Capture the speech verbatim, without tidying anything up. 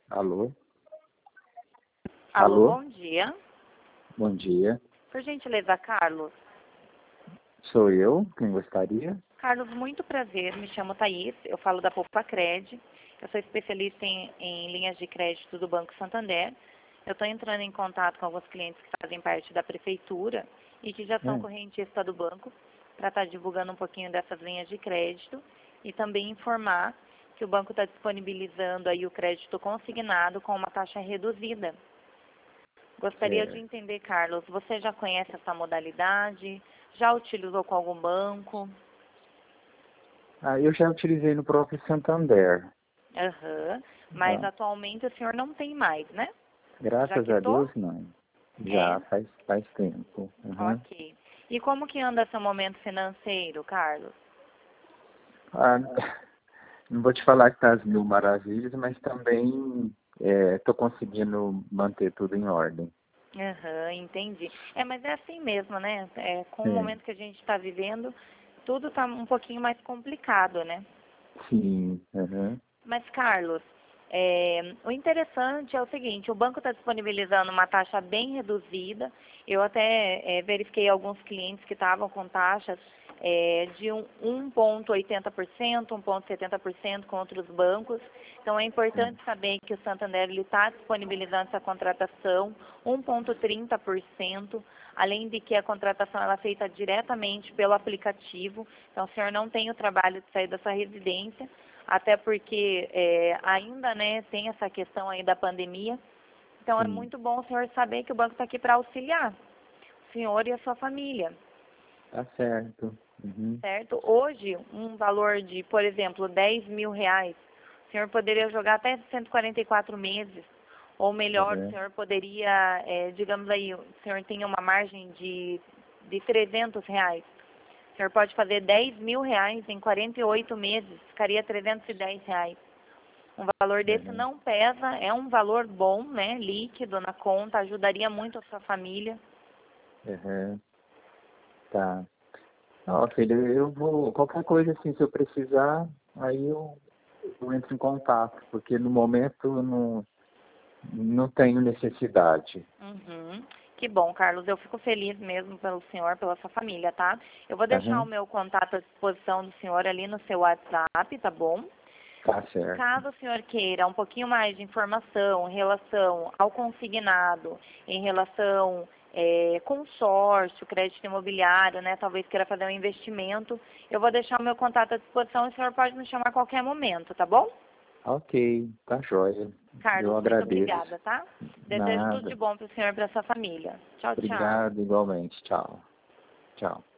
Alô? Alô, Alô? bom dia. Bom dia. Por gentileza, Carlos. Sou eu, quem gostaria? Carlos, muito prazer. Me chamo Thaís, eu falo da Poupa Cred. Eu sou especialista em, em linhas de crédito do Banco Santander. Eu estou entrando em contato com alguns clientes que fazem parte da prefeitura e que já são Hum, correntistas do banco para estar divulgando um pouquinho dessas linhas de crédito e também informar que o banco está disponibilizando aí o crédito consignado com uma taxa reduzida. Gostaria de certo. entender, Carlos, você já conhece essa modalidade? Já utilizou com algum banco? Ah, eu já utilizei no próprio Santander. Aham. Mas Tá? atualmente o senhor não tem mais, né? Já Graças a quitou? Deus, não. É? Já faz, faz tempo. Uhum. Ok. E como que anda seu momento financeiro, Carlos? Ah, não vou te falar que tá as mil maravilhas, mas também estou conseguindo manter tudo em ordem. Aham, entendi. É, mas é assim mesmo, né? É, com o Sim, momento que a gente está vivendo, tudo está um pouquinho mais complicado, né? sim. Uhum. Mas, Carlos, é, o interessante é o seguinte, o banco está disponibilizando uma taxa bem reduzida. Eu até é, verifiquei alguns clientes que estavam com taxas é, de um, um vírgula oitenta por cento, um vírgula setenta por cento com outros bancos. Então, é Sim. importante saber que o Santander está disponibilizando essa contratação, um vírgula trinta por cento, além de que a contratação ela é feita diretamente pelo aplicativo. Então, o senhor não tem o trabalho de sair dessa residência, até porque é, ainda, né, tem essa questão aí da pandemia. Então é Sim. muito bom o senhor saber que o banco está aqui para auxiliar o senhor e a sua família, Tá certo. Uhum. certo? Hoje, um valor de, por exemplo, dez mil reais, o senhor poderia jogar até cento e quarenta e quatro meses. Ou melhor, o Uhum. senhor poderia, é, digamos aí, o senhor tem uma margem de, de trezentos reais. O senhor pode fazer dez mil reais em quarenta e oito meses, ficaria trezentos e dez reais. Um valor desse Uhum. não pesa, é um valor bom, né, líquido na conta, ajudaria muito a sua família. Uhum. Tá. Ó, filho, eu vou. Qualquer coisa assim, se eu precisar, aí eu, eu entro em contato, porque no momento eu não, não tenho necessidade. Uhum. Que bom, Carlos, eu fico feliz mesmo pelo senhor, pela sua família, tá? Eu vou deixar o Aham. meu contato à disposição do senhor ali no seu WhatsApp, tá bom? Tá certo. Caso o senhor queira um pouquinho mais de informação em relação ao consignado, em relação é, consórcio, crédito imobiliário, né? Talvez queira fazer um investimento, eu vou deixar o meu contato à disposição e o senhor pode me chamar a qualquer momento, tá bom? Ok, tá jóia. Eu Carlos, muito agradeço. obrigada, tá? Desejo tudo de Nada. bom para o senhor e para sua família. Tchau, tchau. Obrigado igualmente. Tchau. Tchau.